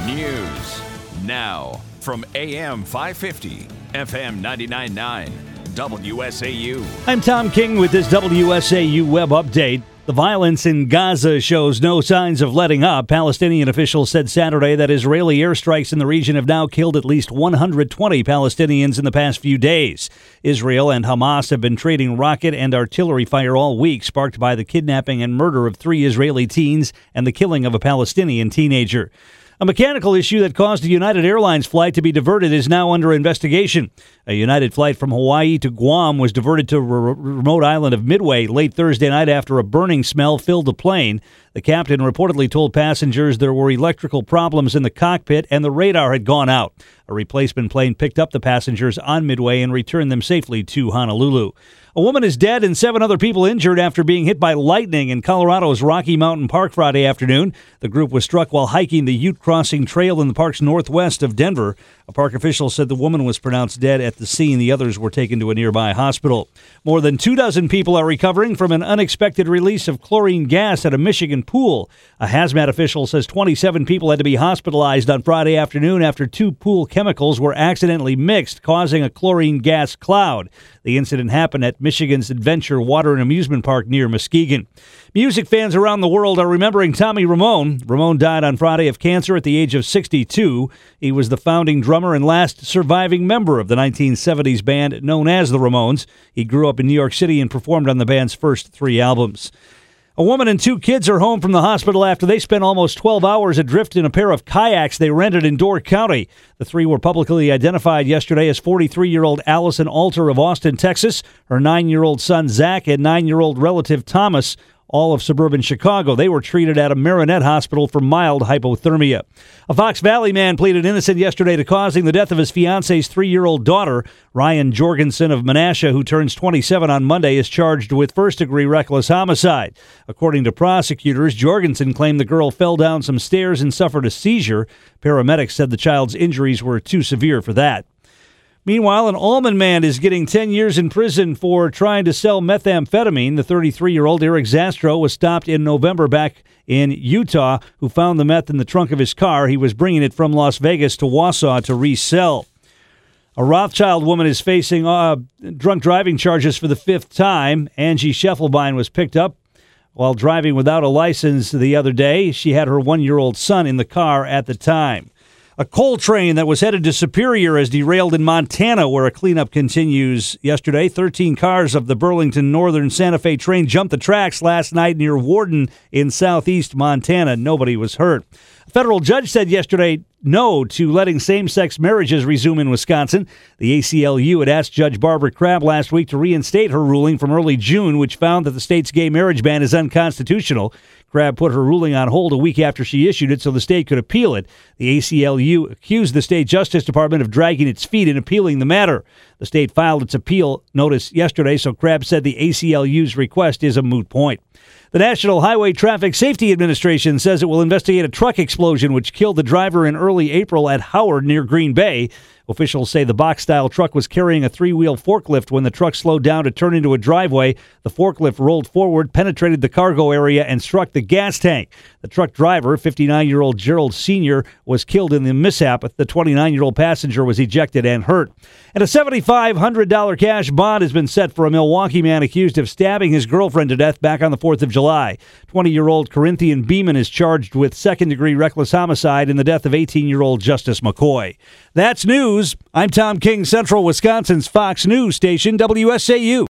News. Now, from AM 550, FM 99.9, WSAU. I'm Tom King with this WSAU web update. The violence in Gaza shows no signs of letting up. Palestinian officials said Saturday that Israeli airstrikes in the region have now killed at least 120 Palestinians in the past few days. Israel and Hamas have been trading rocket and artillery fire all week, sparked by the kidnapping and murder of 3 Israeli teens and the killing of a Palestinian teenager. A mechanical issue that caused a United Airlines flight to be diverted is now under investigation. A United flight from Hawaii to Guam was diverted to a remote island of Midway late Thursday night after a burning smell filled the plane. The captain reportedly told passengers there were electrical problems in the cockpit and the radar had gone out. A replacement plane picked up the passengers on Midway and returned them safely to Honolulu. A woman is dead and 7 other people injured after being hit by lightning in Colorado's Rocky Mountain Park Friday afternoon. The group was struck while hiking the Ute Crossing Trail in the park's northwest of Denver. A park official said the woman was pronounced dead at the scene. The others were taken to a nearby hospital. More than 24 people are recovering from an unexpected release of chlorine gas at a Michigan pool. A hazmat official says 27 people had to be hospitalized on Friday afternoon after 2 pool chemicals were accidentally mixed, causing a chlorine gas cloud. The incident happened at Michigan's Adventure Water and Amusement Park near Muskegon. Music fans around the world are remembering Tommy Ramone. Ramone died on Friday of cancer at the age of 62. He was the founding drummer and last surviving member of the 1970s band known as the Ramones. He grew up in New York City and performed on the band's first 3 albums. A woman and 2 kids are home from the hospital after they spent almost 12 hours adrift in a pair of kayaks they rented in Door County. The 3 were publicly identified yesterday as 43-year-old Allison Alter of Austin, Texas, her 9-year-old son Zach, and 9-year-old relative Thomas, all of suburban Chicago. They were treated at a Marinette hospital for mild hypothermia. A Fox Valley man pleaded innocent yesterday to causing the death of his fiance's 3-year-old daughter. Ryan Jorgensen of Menasha, who turns 27 on Monday, is charged with first-degree reckless homicide. According to prosecutors, Jorgensen claimed the girl fell down some stairs and suffered a seizure. Paramedics said the child's injuries were too severe for that. Meanwhile, an Allman man is getting 10 years in prison for trying to sell methamphetamine. The 33-year-old Eric Zastro was stopped in November back in Utah, who found the meth in the trunk of his car. He was bringing it from Las Vegas to Wausau to resell. A Rothschild woman is facing drunk driving charges for the 5th time. Angie Scheffelbein was picked up while driving without a license the other day. She had her 1-year-old son in the car at the time. A coal train that was headed to Superior has derailed in Montana, where a cleanup continues yesterday. 13 cars of the Burlington Northern Santa Fe train jumped the tracks last night near Warden in southeast Montana. Nobody was hurt. A federal judge said yesterday no to letting same-sex marriages resume in Wisconsin. The ACLU had asked Judge Barbara Crabb last week to reinstate her ruling from early June, which found that the state's gay marriage ban is unconstitutional. Crabb put her ruling on hold a week after she issued it so the state could appeal it. The ACLU accused the state Justice Department of dragging its feet in appealing the matter. The state filed its appeal notice yesterday, so Crabb said the ACLU's request is a moot point. The National Highway Traffic Safety Administration says it will investigate a truck explosion which killed the driver in early April at Howard near Green Bay. Officials say the box-style truck was carrying a 3-wheel forklift when the truck slowed down to turn into a driveway. The forklift rolled forward, penetrated the cargo area, and struck the gas tank. The truck driver, 59-year-old Gerald Sr., was killed in the mishap. The 29-year-old passenger was ejected and hurt. And a $7,500 cash bond has been set for a Milwaukee man accused of stabbing his girlfriend to death back on the 4th of July. 20-year-old Corinthian Beeman is charged with second-degree reckless homicide in the death of 18-year-old Justice McCoy. That's news. I'm Tom King, Central Wisconsin's Fox News station, WSAU.